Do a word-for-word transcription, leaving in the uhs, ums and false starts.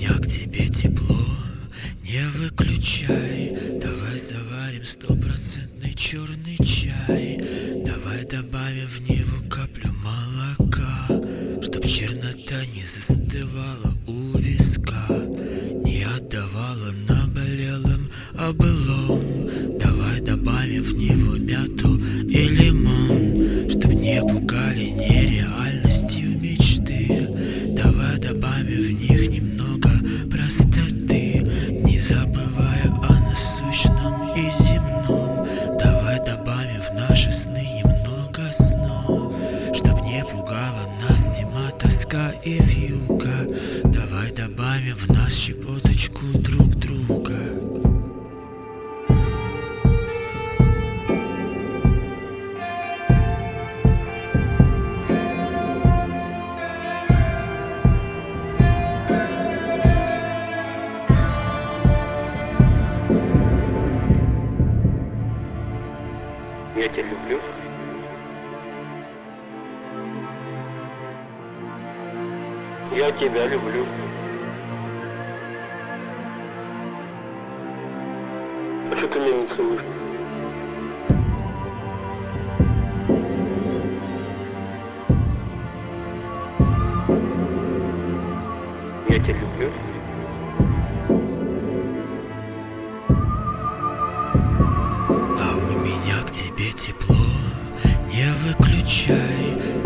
меня к тебе тепло, не выключай. Давай заварим стопроцентный черный чай. Давай добавим в него каплю молока, чтоб чернота не застывала у виска, не отдавала наболелым о былом. Давай добавим в него мяту и лимон, чтоб не пугали нереальностью мечты. Давай добавим в них немного простоты, не забывая о насущном и земном. Давай добавим в наши сны немного снов, чтоб не пугала нас зима, тоска и вьюга. Давай добавим в нас щепоточку друг друга. Я тебя люблю. Я тебя люблю. А что ты меня не целуешь? Я тебя люблю. А у меня к тебе тепло, не выключай.